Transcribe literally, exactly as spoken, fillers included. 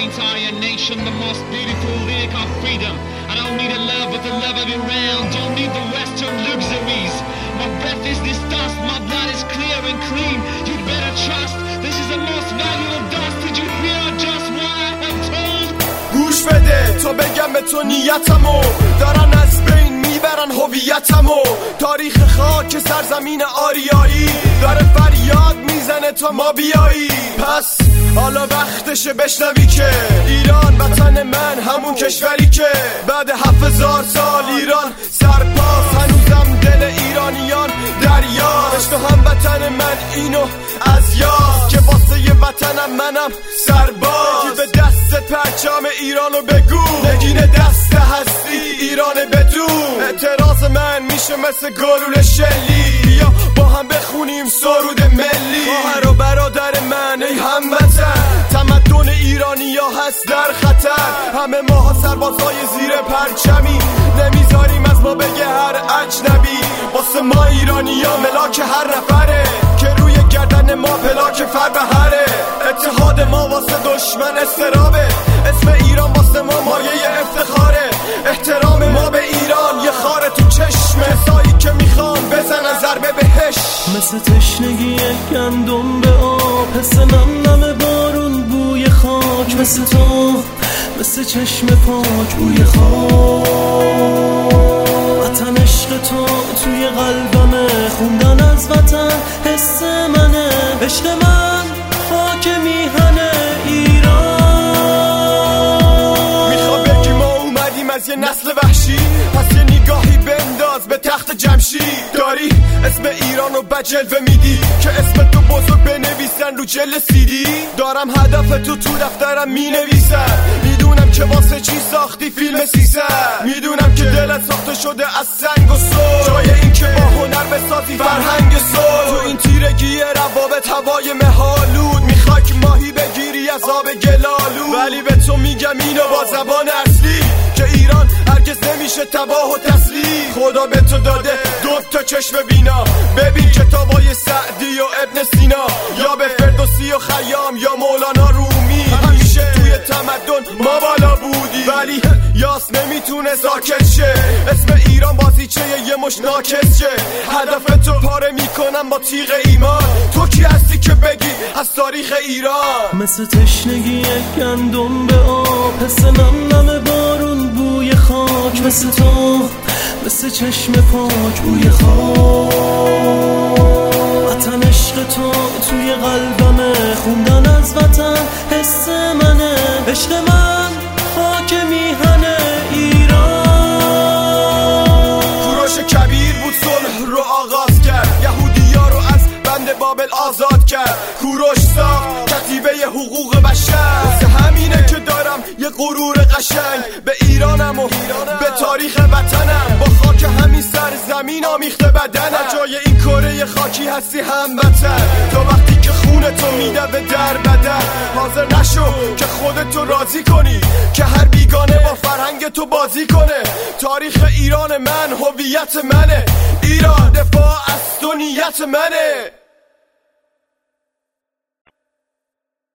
entire nation, the most beautiful lyric of freedom. I don't need a love but the love of Iran. Don't need the western luxuries. My breath is this dust, my blood is clear and clean. You'd better trust, this is the most valuable dust. Did you hear just what I have told? گوش بده تا بگم به تو نیتمو، دارن از بین میبرن هویتمو. تاریخ خاک سرزمین آریایی داره فریاد میزنه تا ما بیایی. پس حالا وقتشه بشنوی که ایران وطن من، همون کشوری که بعد هفت هزار سال ایران سرپاس. هنوزم دل ایرانیان دریاست، تو هم وطن من اینو از یاد که واسه وطنم منم سرباز. یکی به دست پرچم ایرانو بگو، نگین دست هستی ایران بدون. اعتراض من میشه مثل گلوله شلی، بیا با هم بخونیم سرود ملی. خواهر و برادر من ای هموطن، تمدن ایرانی ها هست در خطر. همه ماها سربازهای زیر پرچمی، نمیذاریم از ما بگه هر اجنبی. واسه ما ایرانی ها ملاک هر نفره که روی گردن ما پلاک فربهره. اتحاد ما واسه دشمن استرابه، اسم ایران واسه ما مایه افتخاره. احترام ما به ایران یه خاره تو چشم کسایی که میخوان بزنن ضربه بهش. مثل تشنگی یک گندم به آب، حس نم نم بارون بوی خاک. مثل تو، مثل چشم پاک بوی خاک. وطن عشق تو توی قلبمه، خوندن از وطن حس منه. عشق من خاک میهنه ایران. میخوا بگی ما اومدیم از یه نسل وحشی، پس یه نگاهی بنداز به تخت جمشید. داری اسم ایرانو بجلوه میدی که اسم تو بزرگ بنویسن رو جل سیدی. دارم هدف تو تو دفترم مینویسم، میدونم که واسه چی ساختی فیلم سیصد. میدونم که دلت ساخته شده از سنگ و صلح، جای این که با هنر بسازی فرهنگ صلح. تو این تیرگی روابط هوای مهالود، میخوای که ماهی بگیری از آب گلالود. ولی به تو میگم اینو با زبان اصلی که ایران هرگز نمیشه تباه و تسلیم. خدا به تو داده دو تا چشم بینا، ببین کتابای سعدی و ابن سینا، یا به فردوسی و خیام یا مولانا رومی. همیشه توی تمدن ما بالا بودی، ولی یاس نمیتونه ساکت شه. اسم ایران بازیچه یه مش ناکس شه. هدف تو پاره میکنم با تیغ ایمان. تو کی هستی که بگی از تاریخ ایران؟ مثل تشنگی یک گندم به آب، حس نم نم بارون بوی خاک. مثل تو، مثل چشم پاک بوی خاک. وطن عشق تو توی قلبمه، خوندن از وطن حس منه. عشق من خاک میهنه ایران. کوروش کبیر بود صلح رو آغاز کرد، یهودیا رو از بند بابل آزاد کرد. کوروش ساخت کتیبه حقوق بشر، واسه همینه که دارم یه غرور قشنگ به ایرانم و به تاریخ وطنم. با خاک همین سرزمین آمیخته بدنم، جای این کره خاکی هستی هموطن. تو وقتی که خونه تو میدوه در بدن، حاضر نشو که خودتو راضی کنی که هر بیگانه با فرهنگ تو بازی کنه. تاریخ ایران من هویت منه، ایران دفاع از تو نیت منه.